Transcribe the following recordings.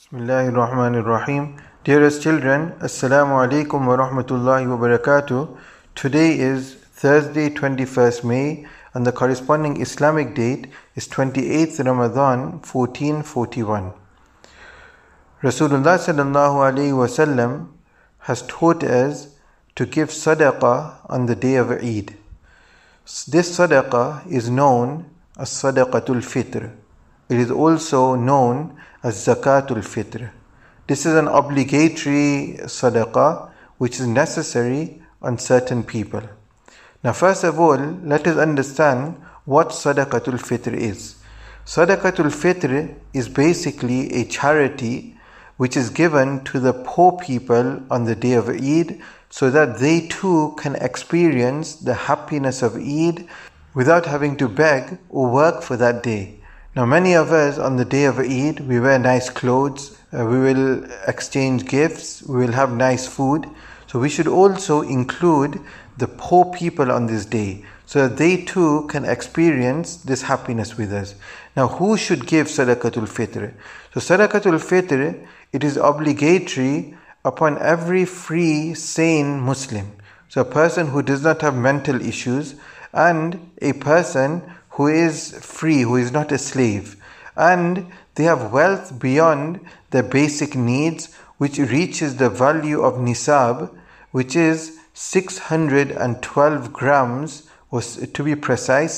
Bismillahir Rahmanir Rahim. Dearest children, Assalamu alaikum wa rahmatullahi wa barakatuh. Today is Thursday, 21st May, and the corresponding Islamic date is 28th Ramadan, 1441. Rasulullah sallallahu alaihi wasallam has taught us to give sadaqah on the day of Eid. This sadaqah is known as sadaqatul fitr. It is also known as zakatul fitr. This is an obligatory sadaqah which is necessary on certain people. Now, first of all, let us understand what sadaqatul fitr is. Sadaqatul fitr is basically a charity which is given to the poor people on the day of Eid so that they too can experience the happiness of Eid without having to beg or work for that day. Now, many of us on the day of Eid, we wear nice clothes, we will exchange gifts, we will have nice food. So we should also include the poor people on this day so that they too can experience this happiness with us. Now, who should give sadaqatul fitr? So sadaqatul fitr, it is obligatory upon every free, sane Muslim. So a person who does not have mental issues and a person who is free, who is not a slave, and they have wealth beyond their basic needs, which reaches the value of nisab, which is 612 grams, or to be precise,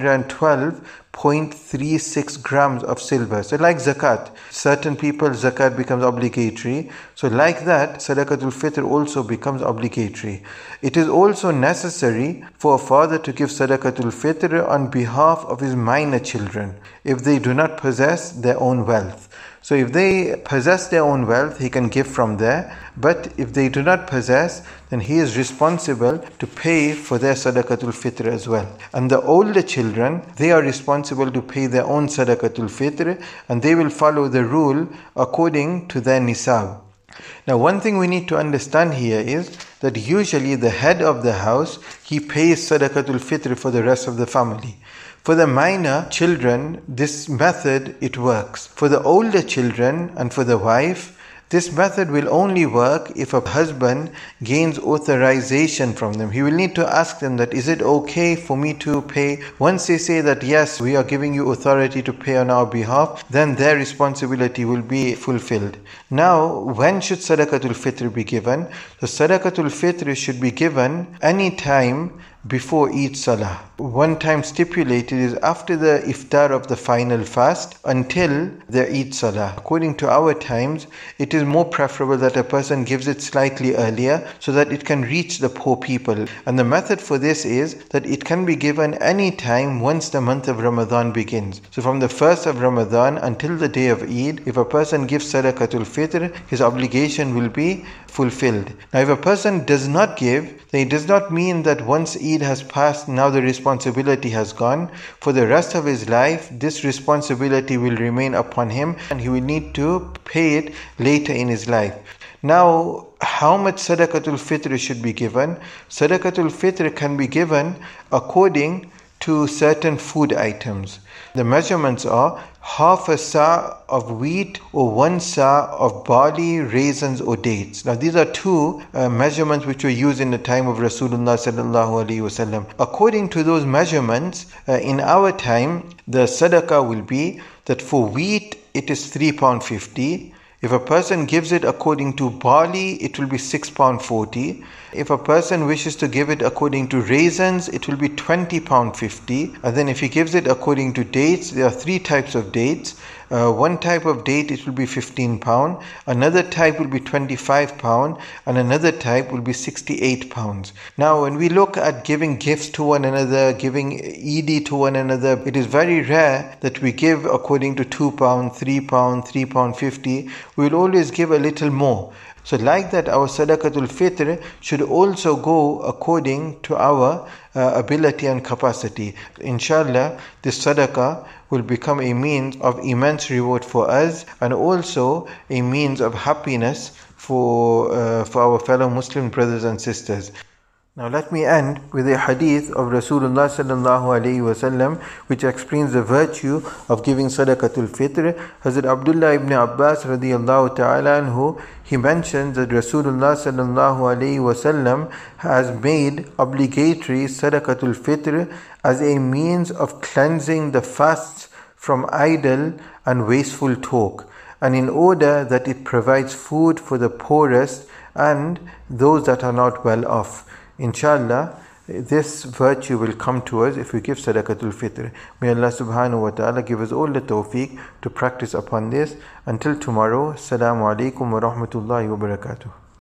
612.36 grams of silver. So like zakat, certain people zakat becomes obligatory. So like that, sadaqatul fitr also becomes obligatory. It is also necessary for a father to give sadaqatul fitr on behalf of his minor children if they do not possess their own wealth. So if they possess their own wealth, he can give from there. But if they do not possess, then he is responsible to pay for their sadaqatul fitr as well. And the older children, they are responsible to pay their own sadaqatul fitr, and they will follow the rule according to their nisab. Now, one thing we need to understand here is that usually the head of the house, he pays sadaqatul fitr for the rest of the family. For the minor children, this method, it works. For the older children and for the wife, this method will only work if a husband gains authorization from them. He will need to ask them that, is it okay for me to pay? Once they say that, yes, we are giving you authority to pay on our behalf, then their responsibility will be fulfilled. Now, when should sadaqatul fitr be given? The sadaqatul fitr should be given any time before Eid Salah. One time stipulated is after the iftar of the final fast until the Eid Salah. According to our times, it is more preferable that a person gives it slightly earlier so that it can reach the poor people. And the method for this is that it can be given any time once the month of Ramadan begins. So from the 1st of Ramadan until the day of Eid, if a person gives sadaqatul fitr, his obligation will be fulfilled. Now, if a person does not give, then it does not mean that once Eid has passed, now the responsibility has gone. For the rest of his life, this responsibility will remain upon him and he will need to pay it later in his life. Now, how much sadaqatul fitr should be given? Sadaqatul fitr can be given according to certain food items. The measurements are half a sa of wheat or 1 sa of barley, raisins or dates. Now these are two measurements which were used in the time of Rasulullah sallallahu alaihi wasallam. According to those measurements, in our time, the sadaqah will be that for wheat it is £3.50. If a person gives it according to barley, it will be £6.40. If a person wishes to give it according to raisins, it will be £20.50. And then if he gives it according to dates, there are 3 types of dates. One type of date, it will be £15. Another type will be £25. And another type will be £68. Now, when we look at giving gifts to one another, giving Eid to one another, it is very rare that we give according to £2, £3, £3.50. We will always give a little more. So like that, our sadaqatul fitr should also go according to our ability and capacity. Inshallah, this sadaqah will become a means of immense reward for us and also a means of happiness for our fellow Muslim brothers and sisters. Now let me end with a hadith of Rasulullah sallallahu alaihi wasallam, which explains the virtue of giving sadaqatul fitr. Hazrat Abdullah ibn Abbas radiyallahu ta'ala anhu, he mentions that Rasulullah sallallahu alaihi wasallam has made obligatory sadaqatul fitr as a means of cleansing the fasts from idle and wasteful talk, and in order that it provides food for the poorest and those that are not well off. Inshallah, this virtue will come to us if we give sadaqatul fitr. May Allah subhanahu wa ta'ala give us all the tawfiq to practice upon this. Until tomorrow, Assalamu alaikum wa rahmatullahi wa barakatuh.